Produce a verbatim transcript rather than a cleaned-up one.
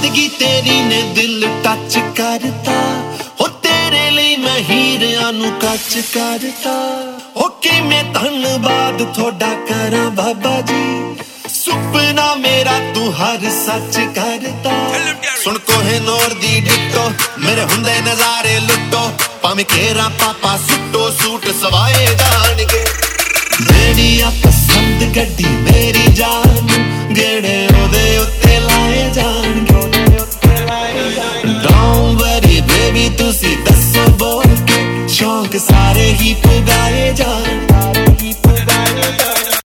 सादगी तेरी ने दिल टच करता हो तेरे लिए मैं हीरियां नू कच करता हो कि मैं धन्नवाद थोड़ा करा बाबा जी सुपना मेरा तू हर सच करता सुन कोहिनूर दी डिट्टो मेरे हुंदे नजारे लुटो भावें केरा पापा सुट्टो सूट सवाए जाणगे मेरी आ पसंद गड्डी मेरी जान गेड़े ओदे उत्ते लाए जाणगे Don't worry baby तुसी दसो बोल के शौक सारे ही पुगाए जान